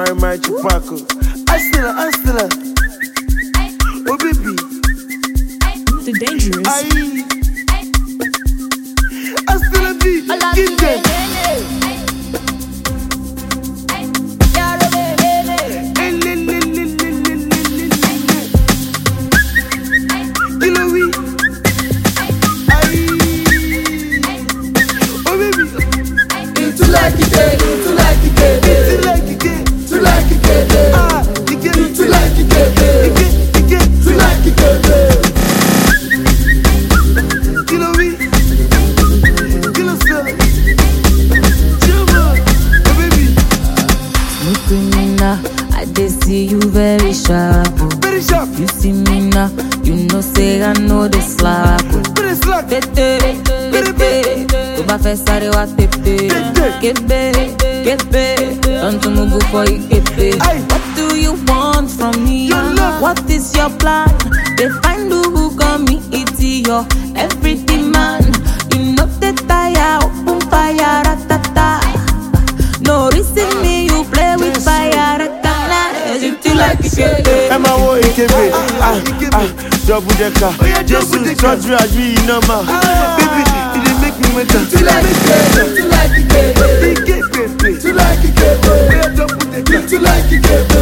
my chupaco. Astela. Oh baby. The dangerous. Aye. Astela B. Give them. I just see you very sharp. Very sharp. You see me now, you know say I know the slack. Very slack. Tete, to ba fe sare wa tete. Kepe, don't you move for you kepe. What do you want from me? What is your plan? They find who got me eat your everything man. You know the tire, open fire, ratata. No reason me you play with fire, ratata. You like it, Emma wo ikebe. Double decker. Jesus surgery agree normal. Baby, it dey make me mental. To like it, to like it, to like it, to like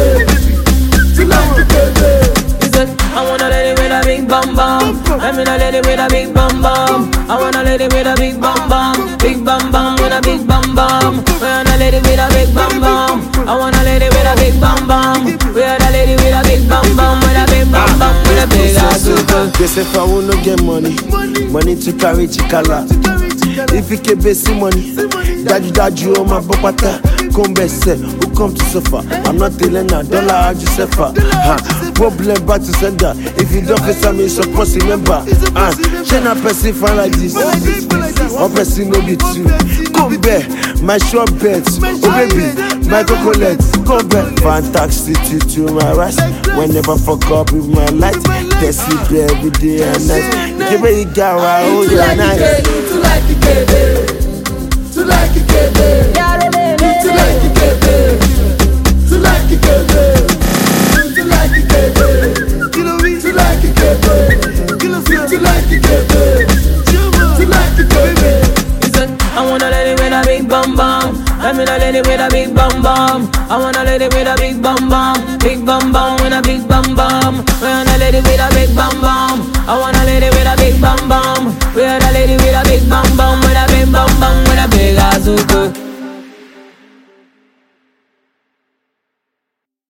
it. I wanna let it with a big bum bum. I mean I let it with a big bum bum. I wanna let it with a big bum bum. Big bum bum with a big bum bum. I wanna let it with a big bum bum. I wanna let it with a big bum bum. We wanna let it with a big bum bum. With a big bum bum. With a big ass super. They say if I will not get money to carry chikala. If you can pay some money, daju on my bopata. Come bese, who come to suffer? I'm not telling a dollar, I just suffer. Problem back to sender. If you don't face me, supposed to remember. She not person fan like this. One person no be two. Come back, my short bets. Oh baby, my cocolet. Come back, fantastic to my rest. Whenever fuck up with my light, they sleep every day and night. Give me a girl, I hold your night. To like it, to like it, I wanna let it with a big bum bum. I mean I let it with a big bum bum. I wanna let it with a big bum bum. Big bum bum with a big bum bum. I wanna let it with a big bum bum.